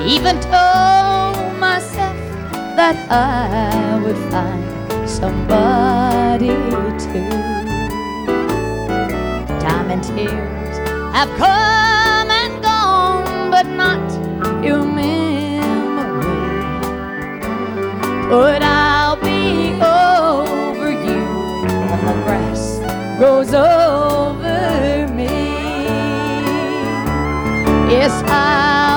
even told myself that I would find somebody too. Time and tears have come and gone, but not your memory. But I'll be over you when the grass grows over me. Yes, I'll